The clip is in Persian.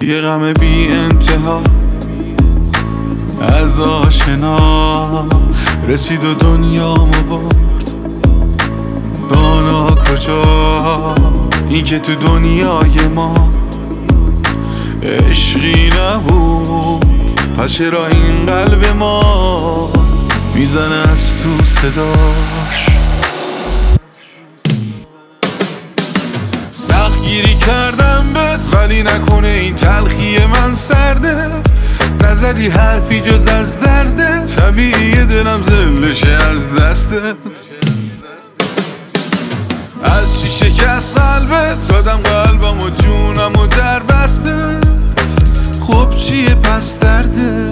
یه غم بی انتها از آشنا رسید و دنیامو برد. دانا کجا؟ این که تو دنیای ما عشقی نبود، پس چرا این قلب ما میزنه از تو صداش؟ سخت گیری کردم بهت ولی نکنه این تلخی من سرده. نزدی حرفی جز از دردت، طبیعیه دلم زلشه از دستت. از چی شکست قلبت دادم قلبم و جونم و در بسمت. خب چیه پس درده؟